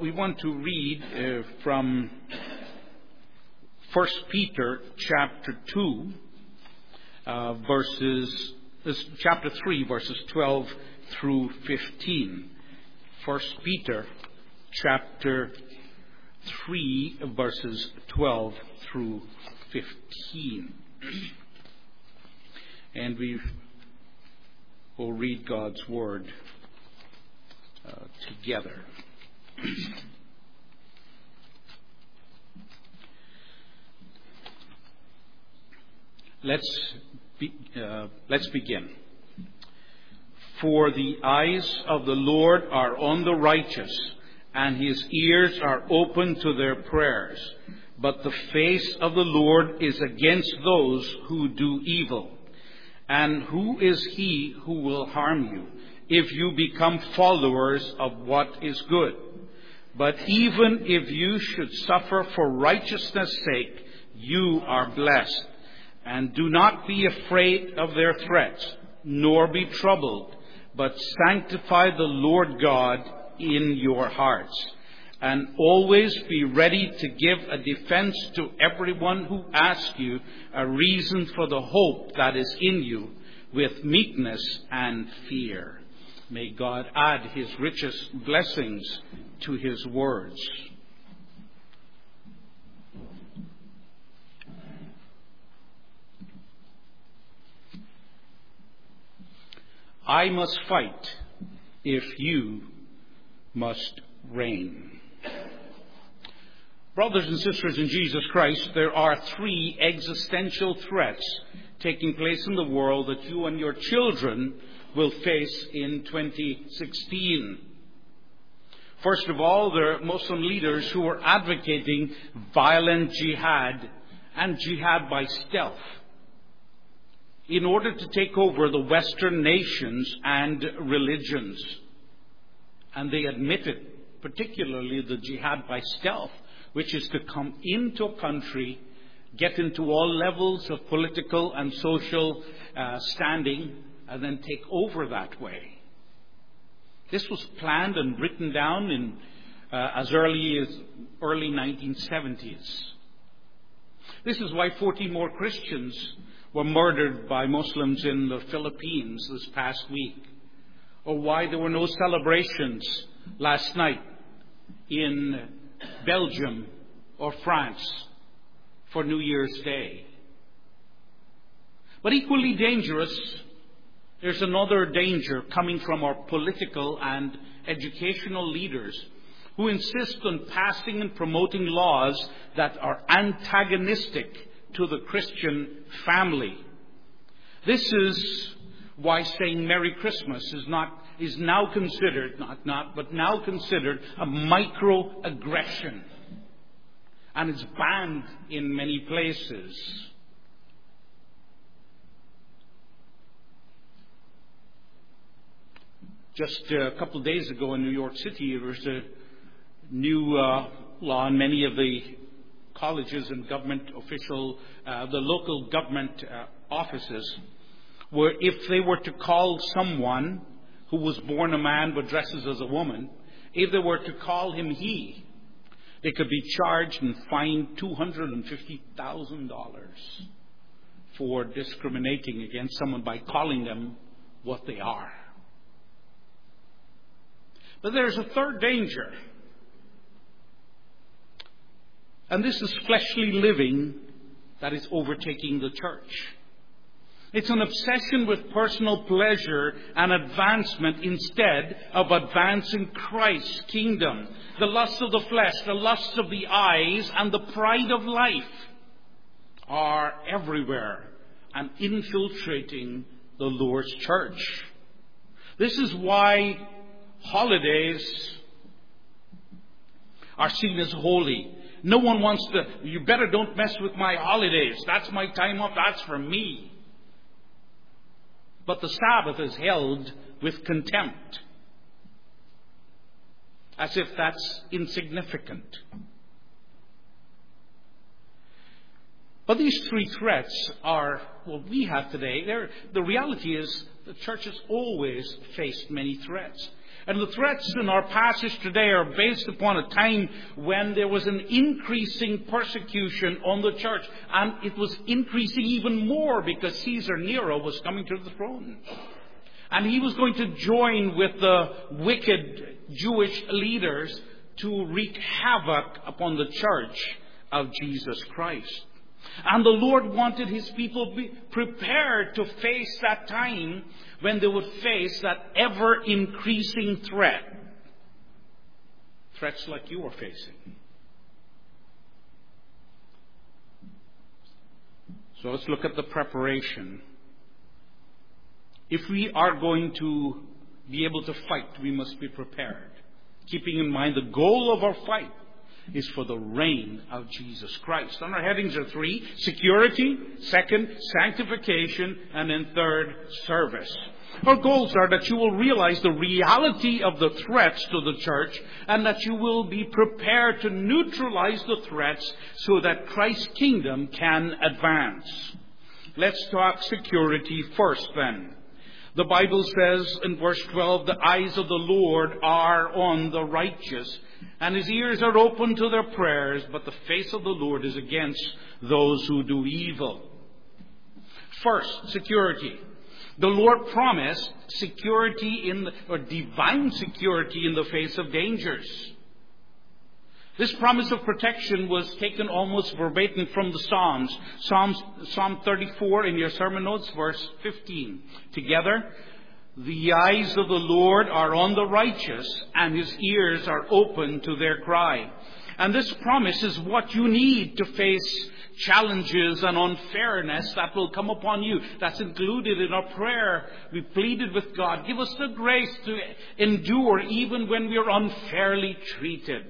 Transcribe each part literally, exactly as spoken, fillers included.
we want to read uh, from First Peter chapter two, uh, verses, uh, chapter three, verses twelve through fifteen. First Peter chapter three, verses twelve through fifteen. And we will read God's Word uh, together. Let's be, uh, let's begin. For the eyes of the Lord are on the righteous, and his ears are open to their prayers. But the face of the Lord is against those who do evil. And who is he who will harm you if you become followers of what is good? But even if you should suffer for righteousness' sake, you are blessed. And do not be afraid of their threats, nor be troubled, but sanctify the Lord God in your hearts. And always be ready to give a defense to everyone who asks you a reason for the hope that is in you, with meekness and fear. May God add his richest blessings to his words. I must fight if you must reign. Brothers and sisters in Jesus Christ, there are three existential threats taking place in the world that you and your children will face in twenty sixteen. First of all, there are Muslim leaders who are advocating violent jihad and jihad by stealth in order to take over the Western nations and religions. And they admitted, particularly the jihad by stealth, which is to come into a country, get into all levels of political and social uh, standing, and then take over that way. This was planned and written down in uh, as early as early nineteen seventies. This is why forty more Christians were murdered by Muslims in the Philippines this past week, or why there were no celebrations last night in Belgium or France for New Year's Day. But equally dangerous, there's another danger coming from our political and educational leaders who insist on passing and promoting laws that are antagonistic to the Christian family. This is why saying Merry Christmas is not is now considered, not not, but now considered a microaggression. And it's banned in many places. Just a couple of days ago in New York City, there was a new uh, law in many of the colleges and government official, uh, the local government uh, offices, where if they were to call someone who was born a man but dresses as a woman, if they were to call him he, they could be charged and fined two hundred fifty thousand dollars for discriminating against someone by calling them what they are. But there's a third danger. And this is fleshly living that is overtaking the church. It's an obsession with personal pleasure and advancement instead of advancing Christ's kingdom. The lust of the flesh, the lust of the eyes, and the pride of life are everywhere and infiltrating the Lord's church. This is why holidays are seen as holy. No one wants to, you better don't mess with my holidays. That's my time off. That's for me. But the Sabbath is held with contempt, as if that's insignificant. But these three threats are what we have today. They're, the reality is the church has always faced many threats. And the threats in our passage today are based upon a time when there was an increasing persecution on the church. And it was increasing even more because Caesar Nero was coming to the throne. And he was going to join with the wicked Jewish leaders to wreak havoc upon the church of Jesus Christ. And the Lord wanted His people to be prepared to face that time when they would face that ever-increasing threat. Threats like you are facing. So let's look at the preparation. If we are going to be able to fight, we must be prepared. Keeping in mind the goal of our fight is for the reign of Jesus Christ. And our headings are three: security, second, sanctification, and then third, service. Our goals are that you will realize the reality of the threats to the church and that you will be prepared to neutralize the threats so that Christ's kingdom can advance. Let's talk security first then. The Bible says in verse twelve, the eyes of the Lord are on the righteous, and His ears are open to their prayers, but the face of the Lord is against those who do evil. First, security. The Lord promised security in the, or divine security in the face of dangers. This promise of protection was taken almost verbatim from the Psalms. Psalms Psalm thirty-four in your sermon notes, verse fifteen. Together, the eyes of the Lord are on the righteous, and His ears are open to their cry. And this promise is what you need to face challenges and unfairness that will come upon you. That's included in our prayer. We pleaded with God, give us the grace to endure even when we are unfairly treated.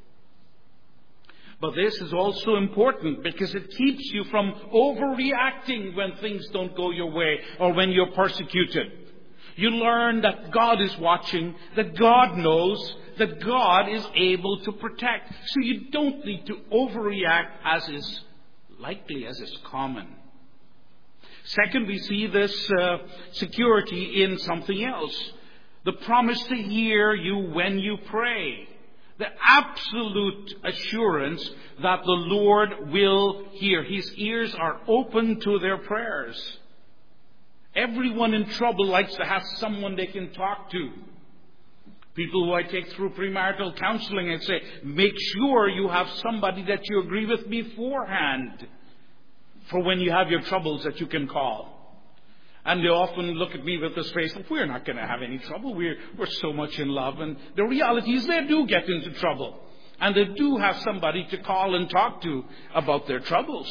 But this is also important because it keeps you from overreacting when things don't go your way or when you're persecuted. You learn that God is watching, that God knows, that God is able to protect. So you don't need to overreact as is likely, as is common. Second, we see this uh, security in something else. The promise to hear you when you pray. The absolute assurance that the Lord will hear. His ears are open to their prayers. Everyone in trouble likes to have someone they can talk to. People who I take through premarital counseling, I say, make sure you have somebody that you agree with beforehand for when you have your troubles that you can call. And they often look at me with this face, we're not going to have any trouble. We're, we're so much in love. And the reality is they do get into trouble. And they do have somebody to call and talk to about their troubles.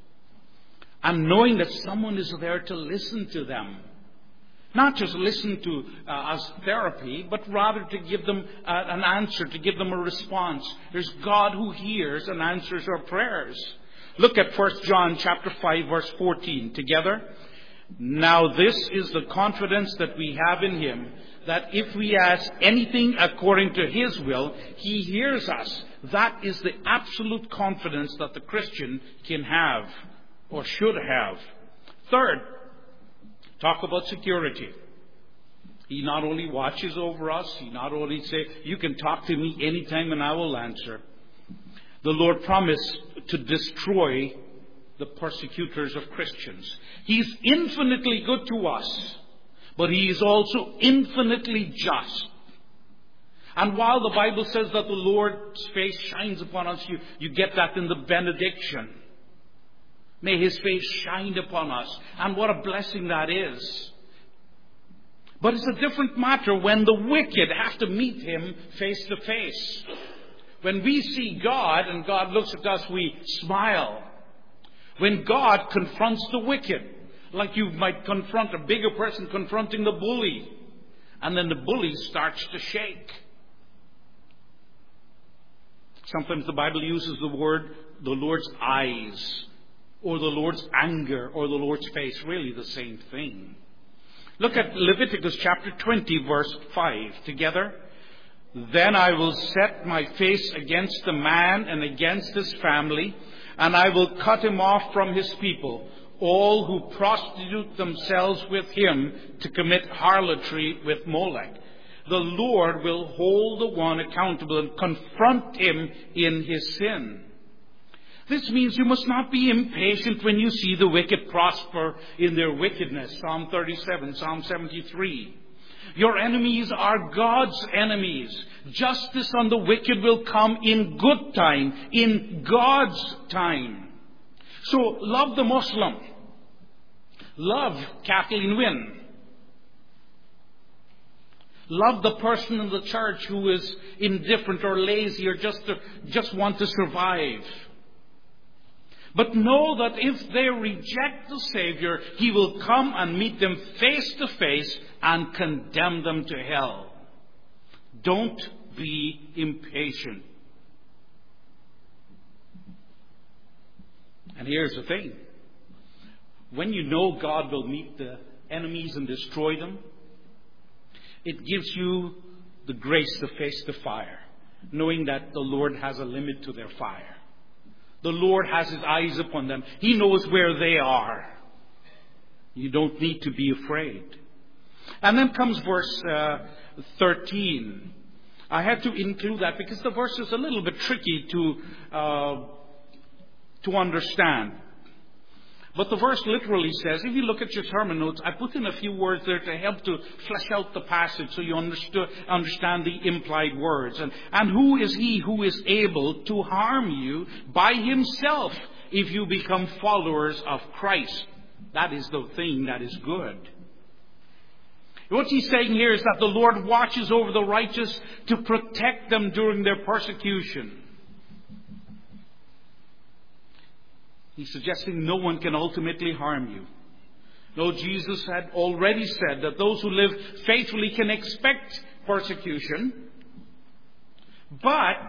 And knowing that someone is there to listen to them. Not just listen to uh, as therapy, but rather to give them uh, an answer, to give them a response. There's God who hears and answers our prayers. Look at First John chapter five, verse fourteen together. Now this is the confidence that we have in Him, that if we ask anything according to His will, He hears us. That is the absolute confidence that the Christian can have or should have. Third, talk about security. He not only watches over us, He not only says, you can talk to me anytime and I will answer. The Lord promised to destroy the persecutors of Christians. He's infinitely good to us, but He is also infinitely just. And while the Bible says that the Lord's face shines upon us, you, you get that in the benediction. May His face shine upon us. And what a blessing that is. But it's a different matter when the wicked have to meet Him face to face. When we see God and God looks at us, we smile. When God confronts the wicked, like you might confront a bigger person confronting the bully, and then the bully starts to shake. Sometimes the Bible uses the word the Lord's eyes, or the Lord's anger, or the Lord's face, really the same thing. Look at Leviticus chapter twenty, verse five together. Then I will set my face against the man and against his family, and I will cut him off from his people, all who prostitute themselves with him to commit harlotry with Molech. the Lord will hold the one accountable and confront him in his sin. This means you must not be impatient when you see the wicked prosper in their wickedness. Psalm thirty-seven, Psalm seventy-three. Your enemies are God's enemies. Justice on the wicked will come in good time, in God's time. So love the Muslim. Love Kathleen Wynne. Love the person in the church who is indifferent or lazy or just, just want to survive. But know that if they reject the Savior, He will come and meet them face to face and condemn them to hell. Don't be impatient. And here's the thing. When you know God will meet the enemies and destroy them, it gives you the grace to face the fire, knowing that the Lord has a limit to their fire. The Lord has His eyes upon them. He knows where they are. You don't need to be afraid. And then comes verse uh, thirteen. I had to include that because the verse is a little bit tricky to uh, to understand. But the verse literally says, if you look at your sermon notes, I put in a few words there to help to flesh out the passage so you understood, understand the implied words. And, and who is He who is able to harm you by Himself if you become followers of Christ? That is the thing that is good. What he's saying here is that the Lord watches over the righteous to protect them during their persecution. He's suggesting no one can ultimately harm you. No, Jesus had already said that those who live faithfully can expect persecution. But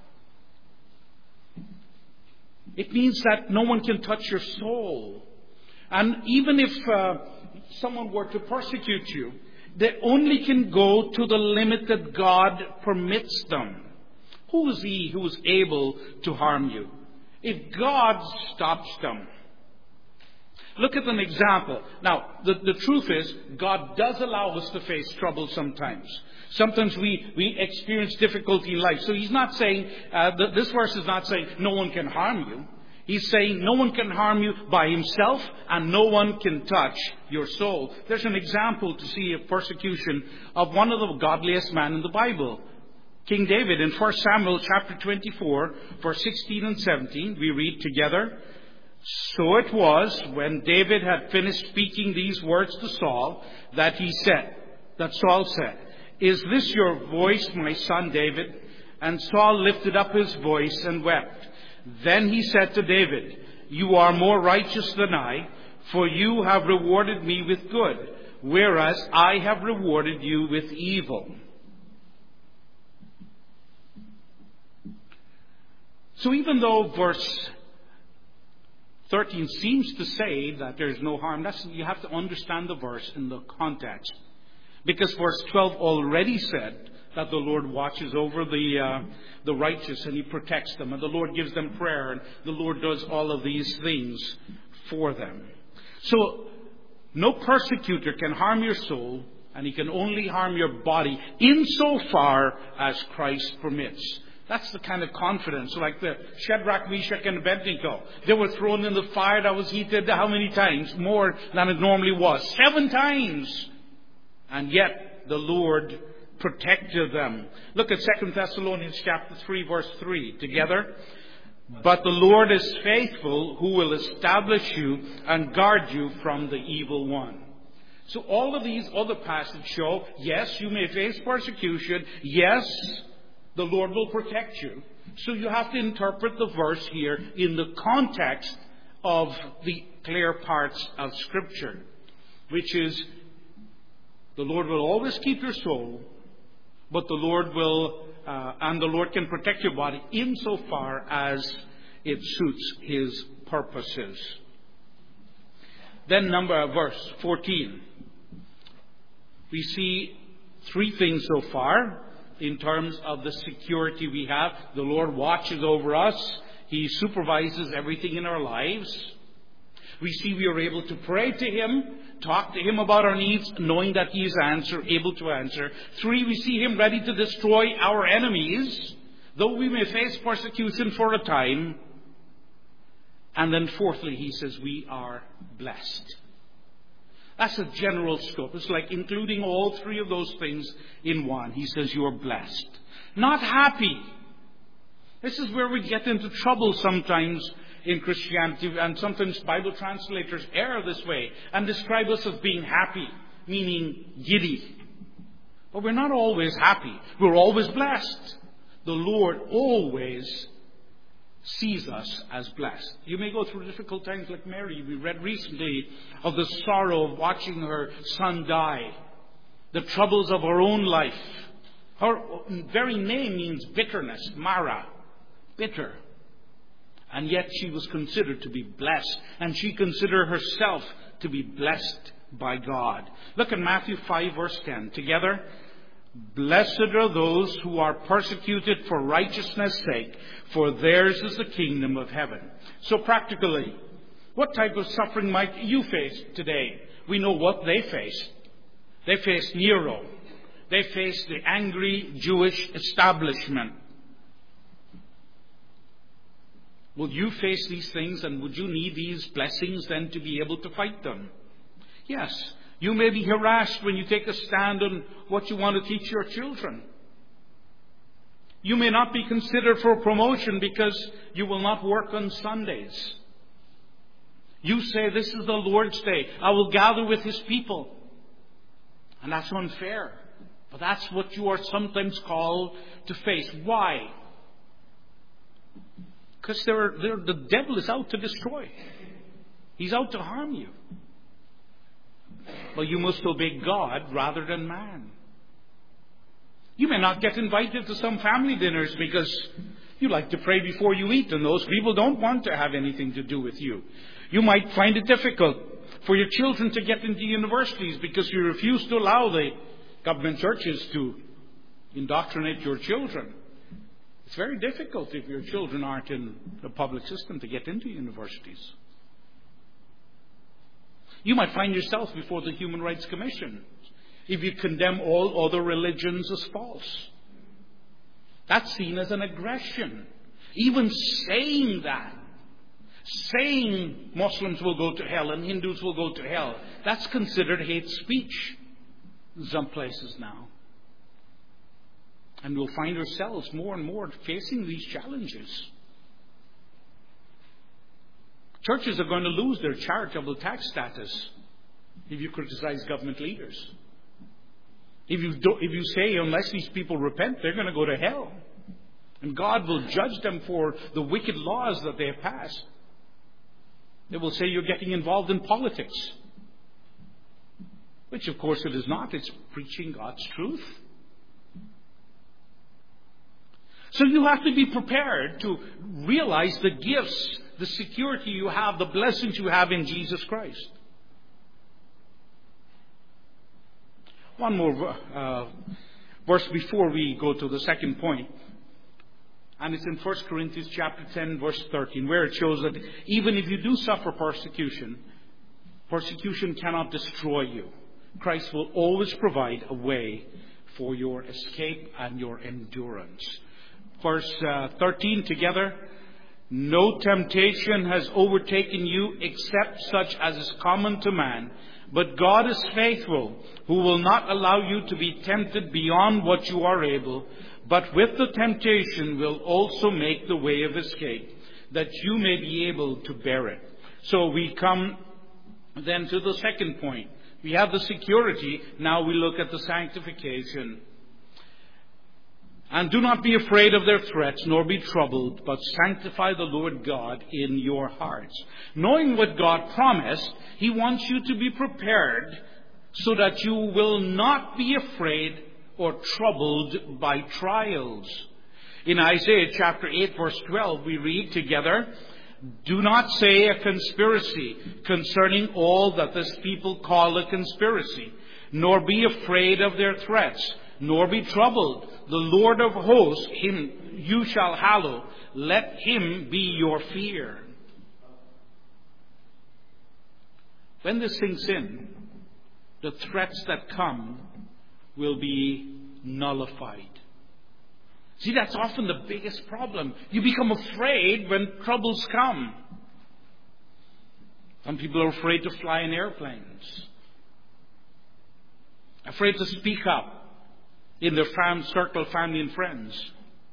it means that no one can touch your soul. And even if uh, someone were to persecute you, they only can go to the limit that God permits them. Who is He who is able to harm you? If God stops them. Look at an example. Now, the, the truth is, God does allow us to face trouble sometimes. Sometimes we, we experience difficulty in life. So He's not saying, uh, th- this verse is not saying no one can harm you. He's saying no one can harm you by himself and no one can touch your soul. There's an example to see of persecution of one of the godliest men in the Bible. King David, in First Samuel chapter twenty-four, verse sixteen and seventeen, we read together, "So it was, when David had finished speaking these words to Saul, that he said, that Saul said, 'Is this your voice, my son David?' And Saul lifted up his voice and wept. Then he said to David, 'You are more righteous than I, for you have rewarded me with good, whereas I have rewarded you with evil.'" So even though verse thirteen seems to say that there is no harm, that's, you have to understand the verse in the context. Because verse twelve already said that the Lord watches over the uh, the righteous and He protects them, and the Lord gives them prayer, and the Lord does all of these things for them. So no persecutor can harm your soul, and he can only harm your body insofar as Christ permits. That's the kind of confidence. Like the Shadrach, Meshach, and Abednego. They were thrown in the fire that was heated how many times? More than it normally was. Seven times. And yet the Lord protected them. Look at Second Thessalonians chapter three, verse three together. "But the Lord is faithful, who will establish you and guard you from the evil one." So all of these other passages show, yes, you may face persecution. Yes, the Lord will protect you. So you have to interpret the verse here in the context of the clear parts of Scripture, which is the Lord will always keep your soul, but the Lord will, uh, and the Lord can protect your body insofar as it suits His purposes. Then number verse fourteen. We see three things so far. In terms of the security we have, the Lord watches over us. He supervises everything in our lives. We see we are able to pray to Him, talk to Him about our needs, knowing that He is answer, able to answer. Three, we see Him ready to destroy our enemies, though we may face persecution for a time. And then fourthly, He says we are blessed. That's a general scope. It's like including all three of those things in one. He says you are blessed. Not happy. This is where we get into trouble sometimes in Christianity, and sometimes Bible translators err this way and describe us as being happy, meaning giddy. But we're not always happy. We're always blessed. The Lord always sees us as blessed. You may go through difficult times like Mary. We read recently of the sorrow of watching her son die, the troubles of her own life. Her very name means bitterness, Mara, bitter. And yet she was considered to be blessed, and she considered herself to be blessed by God. Look at Matthew five verse ten. Together, blessed are those who are persecuted for righteousness' sake, for theirs is the kingdom of heaven. So practically, what type of suffering might you face today? We know what they faced. They faced Nero. They faced the angry Jewish establishment. Will you face these things, and would you need these blessings then to be able to fight them? Yes. You may be harassed when you take a stand on what you want to teach your children. You may not be considered for a promotion because you will not work on Sundays. You say, this is the Lord's day. I will gather with His people. And that's unfair. But that's what you are sometimes called to face. Why? Because they're, they're, the devil is out to destroy. He's out to harm you. Well, you must obey God rather than man. You may not get invited to some family dinners because you like to pray before you eat, and those people don't want to have anything to do with you. You might find it difficult for your children to get into universities because you refuse to allow the government churches to indoctrinate your children. It's very difficult if your children aren't in the public system to get into universities. You might find yourself before the Human Rights Commission if you condemn all other religions as false. That's seen as an aggression. Even saying that, saying Muslims will go to hell and Hindus will go to hell, that's considered hate speech in some places now. And we'll find ourselves more and more facing these challenges. Churches are going to lose their charitable tax status if you criticize government leaders. If you, do, if you say, unless these people repent, they're going to go to hell. And God will judge them for the wicked laws that they have passed. They will say you're getting involved in politics. Which, of course, it is not. It's preaching God's truth. So you have to be prepared to realize the gifts, the security you have, the blessings you have in Jesus Christ. One more uh, verse before we go to the second point. And it's in First Corinthians chapter ten, verse thirteen, where it shows that even if you do suffer persecution, persecution cannot destroy you. Christ will always provide a way for your escape and your endurance. Verse uh, thirteen together. No temptation has overtaken you except such as is common to man. But God is faithful, who will not allow you to be tempted beyond what you are able, but with the temptation will also make the way of escape, that you may be able to bear it. So we come then to the second point. We have the security. Now we look at the sanctification. And do not be afraid of their threats, nor be troubled, but sanctify the Lord God in your hearts. Knowing what God promised, He wants you to be prepared so that you will not be afraid or troubled by trials. In Isaiah chapter eight, verse twelve, we read together, do not say a conspiracy concerning all that this people call a conspiracy, nor be afraid of their threats, nor be troubled. The Lord of hosts, Him you shall hallow. Let Him be your fear. When this sinks in, the threats that come will be nullified. See, that's often the biggest problem. You become afraid when troubles come. Some people are afraid to fly in airplanes, afraid to speak up in their fam- circle, family and friends.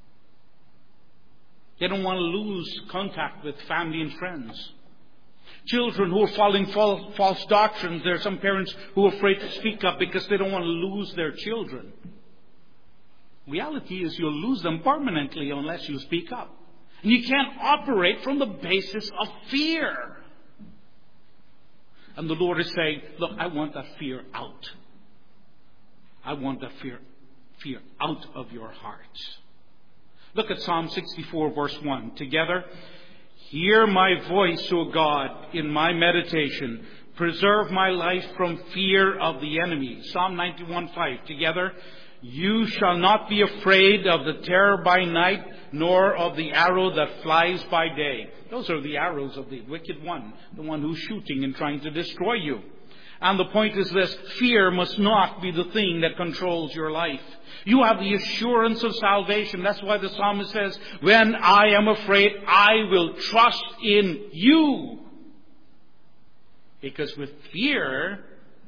They don't want to lose contact with family and friends. Children who are following false, false doctrines, there are some parents who are afraid to speak up because they don't want to lose their children. Reality is you'll lose them permanently unless you speak up. And you can't operate from the basis of fear. And the Lord is saying, look, I want that fear out. I want that fear, fear out of your hearts. Look at Psalm sixty-four, verse one. Together, hear my voice, O God, in my meditation. Preserve my life from fear of the enemy. Psalm ninety-one, five. Together, you shall not be afraid of the terror by night, nor of the arrow that flies by day. Those are the arrows of the wicked one, the one who's shooting and trying to destroy you. And the point is this: fear must not be the thing that controls your life. You have the assurance of salvation. That's why the psalmist says, when I am afraid, I will trust in you. Because with fear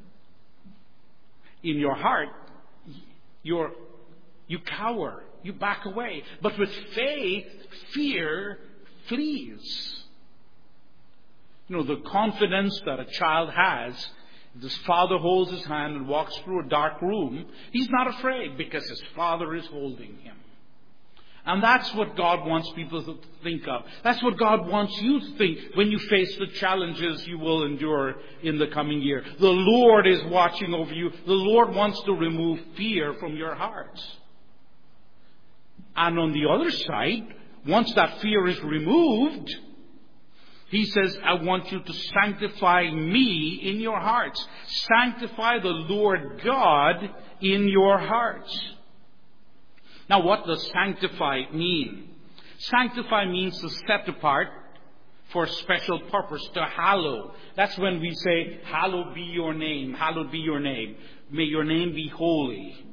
in your heart, you're, you cower, you back away. But with faith, fear flees. You know, the confidence that a child has, his father holds his hand and walks through a dark room, he's not afraid because his father is holding him. And that's what God wants people to think of. That's what God wants you to think when you face the challenges you will endure in the coming year. The Lord is watching over you. The Lord wants to remove fear from your hearts. And on the other side, once that fear is removed, He says, I want you to sanctify me in your hearts. Sanctify the Lord God in your hearts. Now, what does sanctify mean? Sanctify means to set apart for a special purpose, to hallow. That's when we say, hallowed be your name, hallowed be your name. May your name be holy.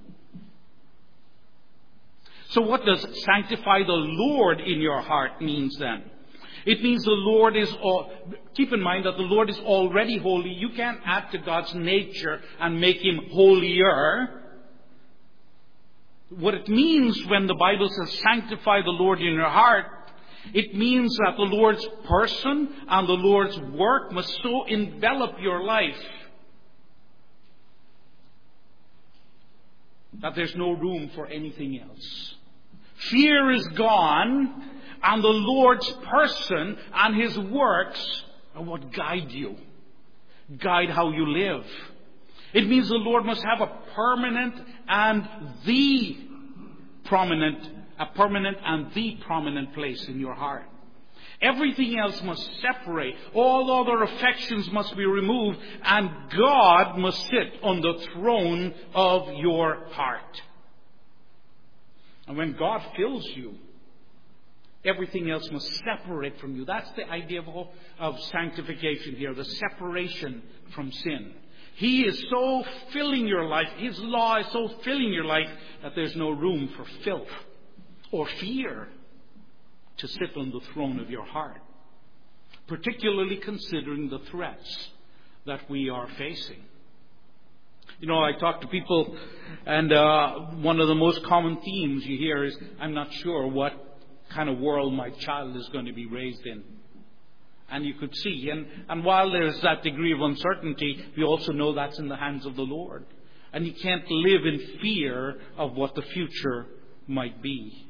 So what does sanctify the Lord in your heart means then? It means the Lord is, all, keep in mind that the Lord is already holy. You can't add to God's nature and make Him holier. What it means when the Bible says sanctify the Lord in your heart, it means that the Lord's person and the Lord's work must so envelop your life that there's no room for anything else. Fear is gone, and the Lord's person and His works are what guide you, guide how you live. It means the Lord must have a permanent and the prominent, a permanent and the prominent place in your heart. Everything else must separate. All other affections must be removed, and God must sit on the throne of your heart. And when God fills you, everything else must separate from you. That's the idea of, of sanctification here, the separation from sin. He is so filling your life, His law is so filling your life that there's no room for filth or fear to sit on the throne of your heart. Particularly considering the threats that we are facing. You know, I talk to people, and uh, one of the most common themes you hear is, I'm not sure what kind of world my child is going to be raised in. And you could see, and, and while there's that degree of uncertainty, we also know that's in the hands of the Lord. And you can't live in fear of what the future might be.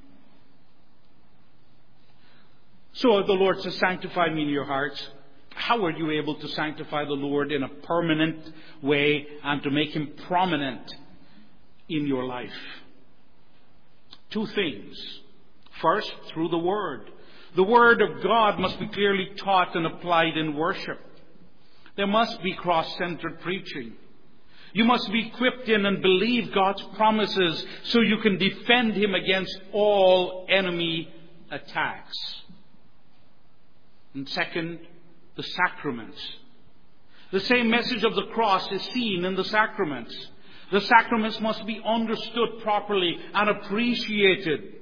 So the Lord says, sanctify me in your hearts. How are you able to sanctify the Lord in a permanent way and to make Him prominent in your life? Two things. First, through the Word. The Word of God must be clearly taught and applied in worship. There must be cross-centered preaching. You must be equipped in and believe God's promises so you can defend Him against all enemy attacks. And second, the sacraments. The same message of the cross is seen in the sacraments. The sacraments must be understood properly and appreciated.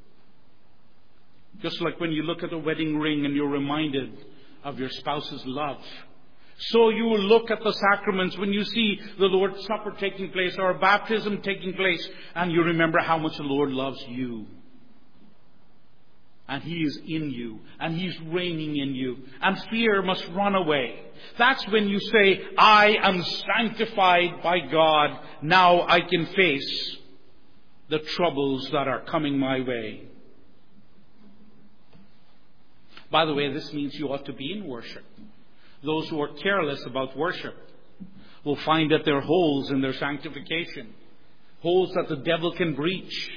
Just like when you look at a wedding ring and you're reminded of your spouse's love. So you will look at the sacraments when you see the Lord's Supper taking place or baptism taking place, and you remember how much the Lord loves you. And He is in you, and He's reigning in you, and fear must run away. That's when you say, I am sanctified by God. Now I can face the troubles that are coming my way. By the way, this means you ought to be in worship. Those who are careless about worship will find that there are holes in their sanctification, holes that the devil can breach.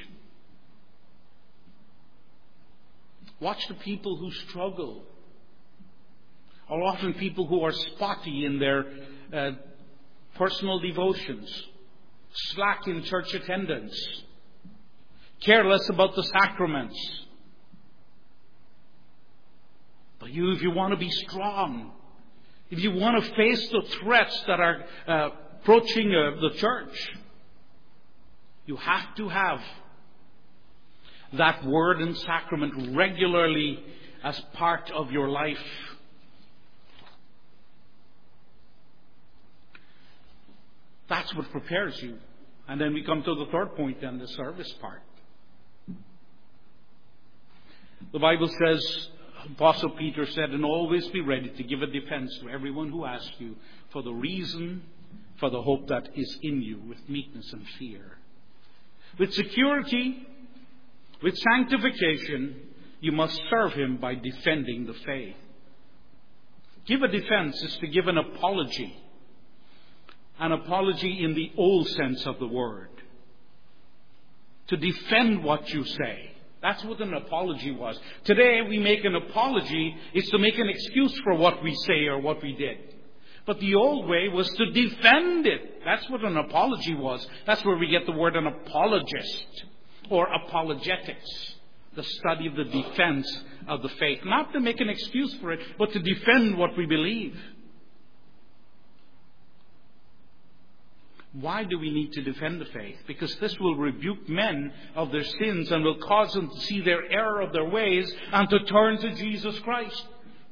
Watch the people who struggle. Are often people who are spotty in their uh, personal devotions, slack in church attendance, careless about the sacraments. But you, if you want to be strong, if you want to face the threats that are uh, approaching uh, the church, you have to have that word and sacrament regularly as part of your life. That's what prepares you. And then we come to the third point then, the service part. The Bible says, Apostle Peter said, and always be ready to give a defense to everyone who asks you for the reason for the hope that is in you with meekness and fear. With security, with sanctification, you must serve Him by defending the faith. Give a defense is to give an apology. An apology in the old sense of the word. To defend what you say. That's what an apology was. Today we make an apology is to make an excuse for what we say or what we did. But the old way was to defend it. That's what an apology was. That's where we get the word an apologist or apologetics. The study of the defense of the faith. Not to make an excuse for it, but to defend what we believe. Why do we need to defend the faith? Because this will rebuke men of their sins and will cause them to see their error of their ways and to turn to Jesus Christ.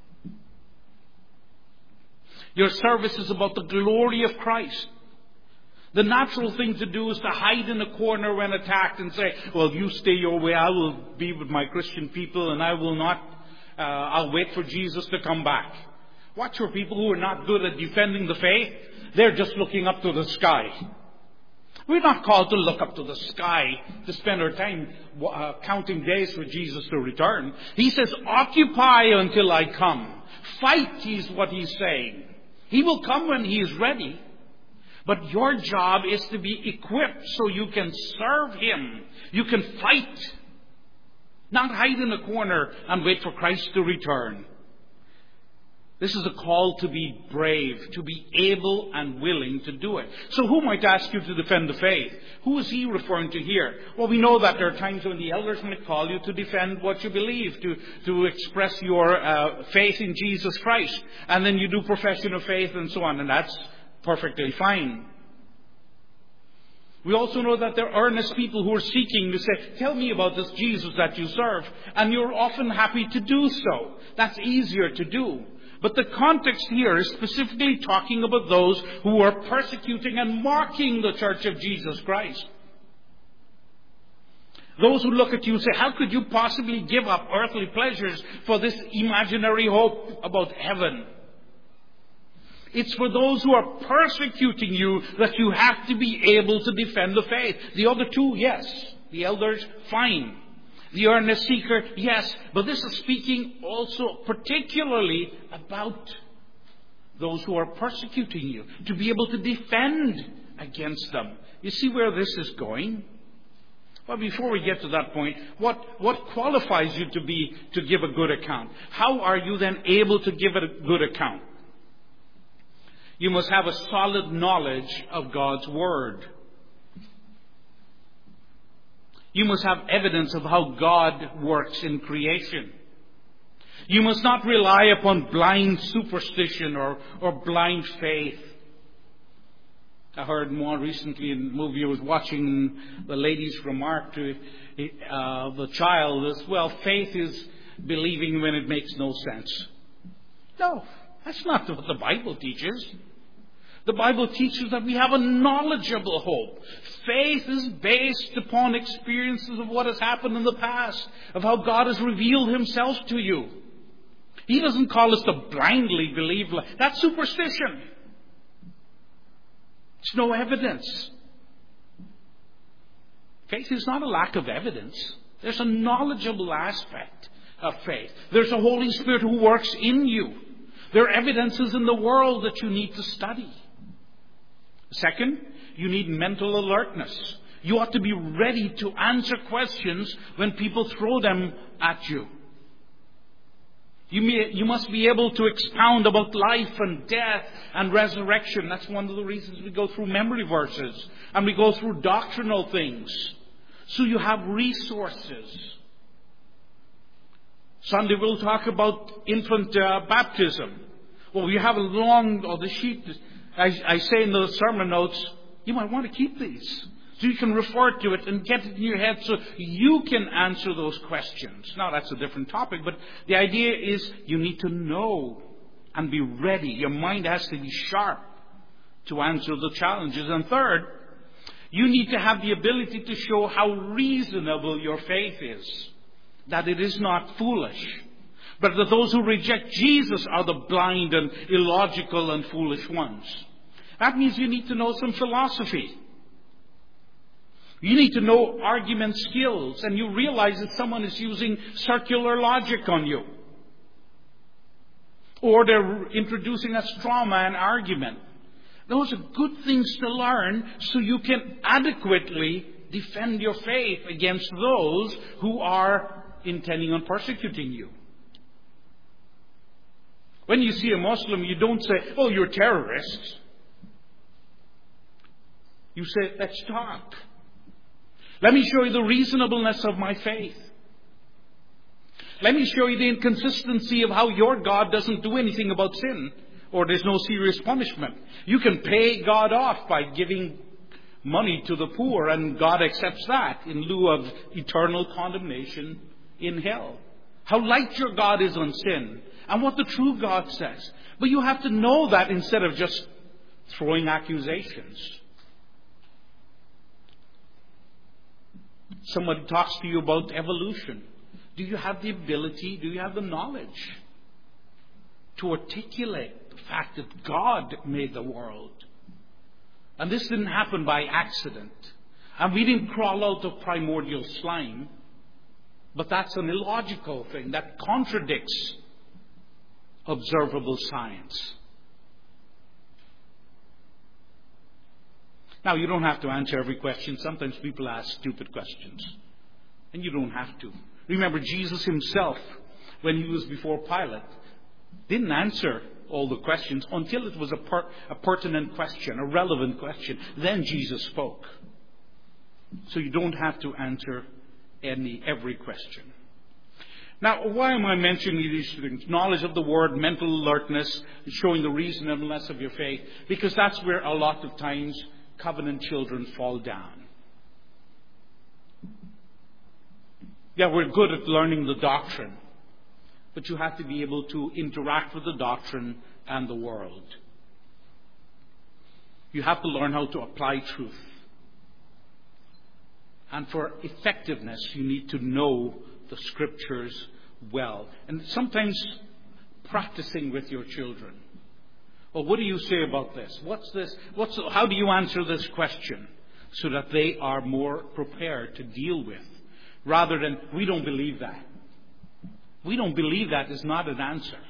Your service is about the glory of Christ. The natural thing to do is to hide in a corner when attacked and say, well, you stay your way, I will be with my Christian people and I will not, uh, I'll wait for Jesus to come back. Watch for people who are not good at defending the faith. They're just looking up to the sky. We're not called to look up to the sky to spend our time uh, counting days for Jesus to return. He says, occupy until I come. Fight is what He's saying. He will come when He is ready. But your job is to be equipped so you can serve Him. You can fight. Not hide in a corner and wait for Christ to return. This is a call to be brave, to be able and willing to do it. So who might ask you to defend the faith? Who is he referring to here? Well, we know that there are times when the elders might call you to defend what you believe, to, to express your uh, faith in Jesus Christ. And then you do profession of faith and so on, and that's perfectly fine. We also know that there are earnest people who are seeking to say, tell me about this Jesus that you serve. And you're often happy to do so. That's easier to do. But the context here is specifically talking about those who are persecuting and mocking the Church of Jesus Christ. Those who look at you and say, how could you possibly give up earthly pleasures for this imaginary hope about heaven? It's for those who are persecuting you that you have to be able to defend the faith. The other two, yes. The elders, fine. The earnest seeker, yes. But this is speaking also particularly about those who are persecuting you. To be able to defend against them. You see where this is going? Well, before we get to that point, what, what qualifies you to be, to give a good account? How are you then able to give a good account? You must have a solid knowledge of God's Word. You must have evidence of how God works in creation. You must not rely upon blind superstition or, or blind faith. I heard more recently in a movie I was watching, the lady's remark to uh, the child is, well, faith is believing when it makes no sense. No, that's not what the Bible teaches. The Bible teaches that we have a knowledgeable hope. Faith is based upon experiences of what has happened in the past, of how God has revealed Himself to you. He doesn't call us to blindly believe. That's superstition. It's no evidence. Faith is not a lack of evidence. There's a knowledgeable aspect of faith. There's a Holy Spirit who works in you. There are evidences in the world that you need to study. Second, you need mental alertness. You ought to be ready to answer questions when people throw them at you. You, may, you must be able to expound about life and death and resurrection. That's one of the reasons we go through memory verses and we go through doctrinal things. So you have resources. Sunday we'll talk about infant uh, baptism. Well, you have a long, or the sheet, I, I say in the sermon notes, you might want to keep these. So you can refer to it and get it in your head so you can answer those questions. Now, that's a different topic, but the idea is you need to know and be ready. Your mind has to be sharp to answer the challenges. And third, you need to have the ability to show how reasonable your faith is. That it is not foolish. But that those who reject Jesus are the blind and illogical and foolish ones. That means you need to know some philosophy. You need to know argument skills, and you realize that someone is using circular logic on you. Or they're introducing a straw man argument. Those are good things to learn so you can adequately defend your faith against those who are intending on persecuting you. When you see a Muslim, you don't say, oh, you're terrorists. You say, let's talk. Let me show you the reasonableness of my faith. Let me show you the inconsistency of how your God doesn't do anything about sin, or there's no serious punishment. You can pay God off by giving money to the poor, and God accepts that in lieu of eternal condemnation in hell. How light your God is on sin, and what the true God says. But you have to know that instead of just throwing accusations. Somebody talks to you about evolution. Do you have the ability, do you have the knowledge to articulate the fact that God made the world? And this didn't happen by accident. And we didn't crawl out of primordial slime. But that's an illogical thing that contradicts observable science. Now, you don't have to answer every question. Sometimes people ask stupid questions. And you don't have to. Remember, Jesus himself, when he was before Pilate, didn't answer all the questions until it was a, per- a pertinent question, a relevant question. Then Jesus spoke. So you don't have to answer any every question. Now, why am I mentioning these things? Knowledge of the Word, mental alertness, showing the reasonableness of your faith. Because that's where a lot of times covenant children fall down. Yeah, we're good at learning the doctrine. But you have to be able to interact with the doctrine and the world. You have to learn how to apply truth. And for effectiveness, you need to know the Scriptures well. And sometimes practicing with your children. Well, what do you say about this? What's this? What's, how do you answer this question? So that they are more prepared to deal with. Rather than, we don't believe that. We don't believe that is not an answer.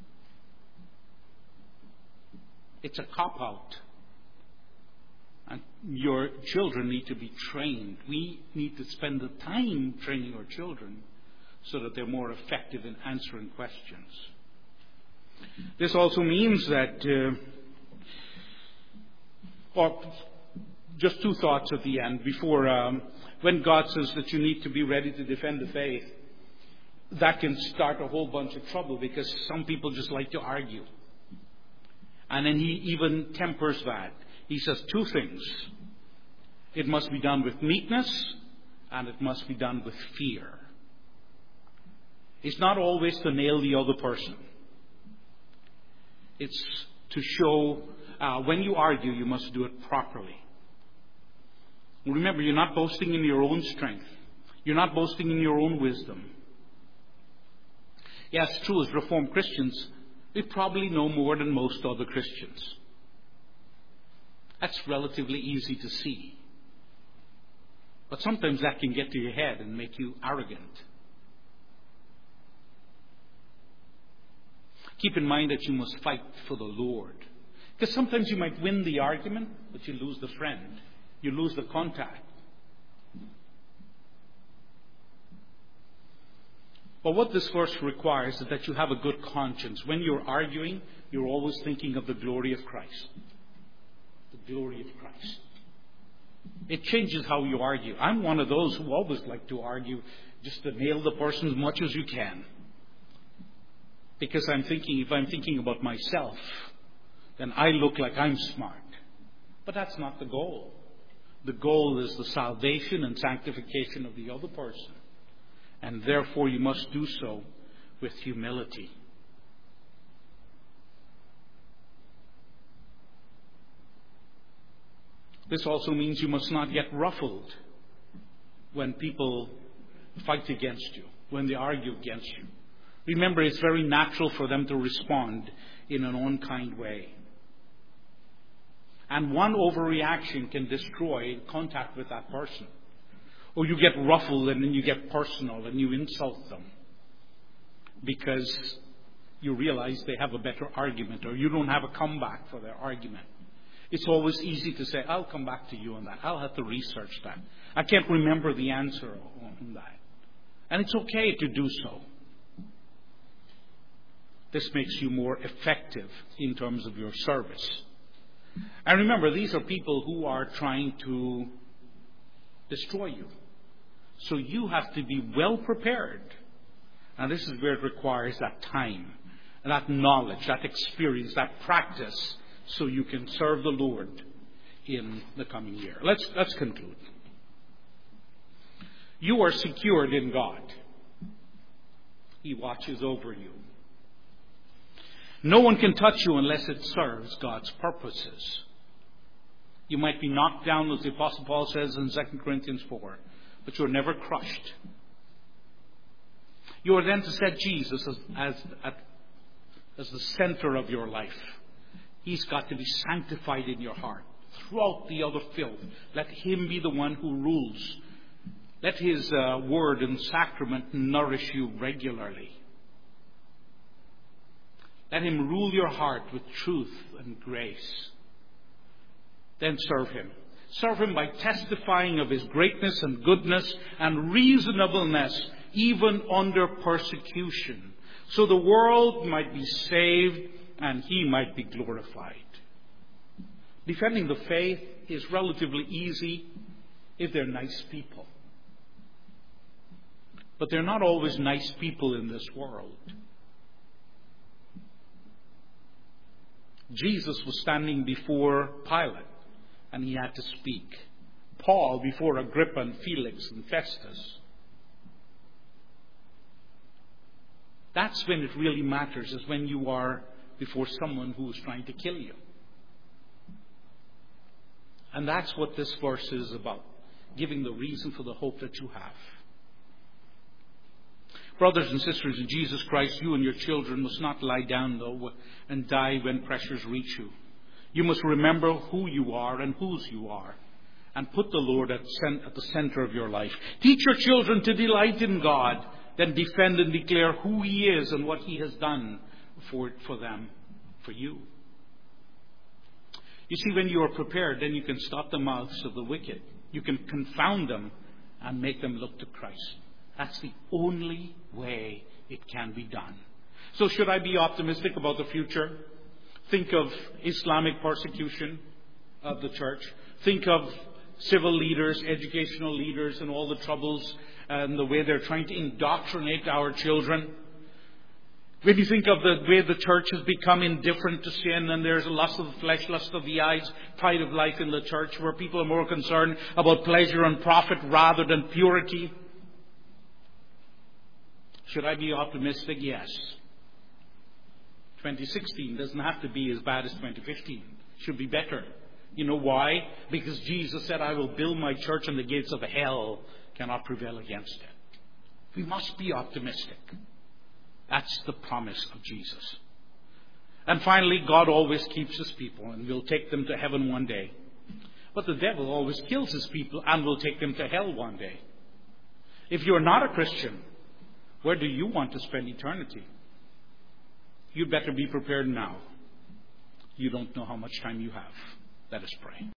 It's a cop-out. And your children need to be trained. We need to spend the time training our children so that they're more effective in answering questions. This also means that, uh, or just two thoughts at the end before, um, when God says that you need to be ready to defend the faith. that can start a whole bunch of trouble because some people just like to argue. And then he even tempers that. He says two things. It must be done with meekness, and it must be done with fear. It's not always to nail the other person. It's to show, uh, when you argue, you must do it properly. Remember, you're not boasting in your own strength. You're not boasting in your own wisdom. Yes, true, as Reformed Christians, we probably know more than most other Christians. That's relatively easy to see. But sometimes that can get to your head and make you arrogant. Keep in mind that you must fight for the Lord. Because sometimes you might win the argument, but you lose the friend. You lose the contact. But what this verse requires is that you have a good conscience. When you're arguing, you're always thinking of the glory of Christ. The glory of Christ. It changes how you argue. I'm one of those who always like to argue just to nail the person as much as you can. Because I'm thinking, if I'm thinking about myself, then I look like I'm smart. But that's not the goal. The goal is the salvation and sanctification of the other person. And therefore you must do so with humility. This also means you must not get ruffled when people fight against you, when they argue against you. Remember, it's very natural for them to respond in an unkind way. And one overreaction can destroy contact with that person. Or you get ruffled and then you get personal and you insult them because you realize they have a better argument or you don't have a comeback for their argument. It's always easy to say, I'll come back to you on that. I'll have to research that. I can't remember the answer on that. And it's okay to do so. This makes you more effective in terms of your service. And remember, these are people who are trying to destroy you. So you have to be well prepared. And this is where it requires that time, that knowledge, that experience, that practice, so you can serve the Lord in the coming year. Let's, let's conclude. You are secured in God. He watches over you. No one can touch you unless it serves God's purposes. You might be knocked down, as the Apostle Paul says in Second Corinthians four, but you're never crushed. You are then to set Jesus as, as, as the center of your life. He's got to be sanctified in your heart. Throw out the other filth. Let Him be the one who rules. Let His uh, word and sacrament nourish you regularly. Let Him rule your heart with truth and grace. Then serve Him. Serve Him by testifying of His greatness and goodness and reasonableness, even under persecution, so the world might be saved and He might be glorified. Defending the faith is relatively easy if they're nice people. But they're not always nice people in this world. Jesus was standing before Pilate, and he had to speak. Paul before Agrippa and Felix and Festus. That's when it really matters, is when you are before someone who is trying to kill you. And that's what this verse is about, giving the reason for the hope that you have. Brothers and sisters in Jesus Christ, you and your children must not lie down, though, and die when pressures reach you. You must remember who you are and whose you are, and put the Lord at the center of your life. Teach your children to delight in God, then defend and declare who He is and what He has done for, for them, for you. You see, when you are prepared, then you can stop the mouths of the wicked. You can confound them and make them look to Christ. That's the only way it can be done. So should I be optimistic about the future? Think of Islamic persecution of the church. Think of civil leaders, educational leaders, and all the troubles and the way they're trying to indoctrinate our children. When you think of the way the church has become indifferent to sin, and there's a lust of the flesh, lust of the eyes, pride of life in the church, where people are more concerned about pleasure and profit rather than purity. Should I be optimistic? Yes. twenty sixteen doesn't have to be as bad as twenty fifteen. It should be better. You know why? Because Jesus said, I will build my church and the gates of hell cannot prevail against it. We must be optimistic. That's the promise of Jesus. And finally, God always keeps His people and will take them to heaven one day. But the devil always kills his people and will take them to hell one day. If you're not a Christian, where do you want to spend eternity? You'd better be prepared now. You don't know how much time you have. Let us pray.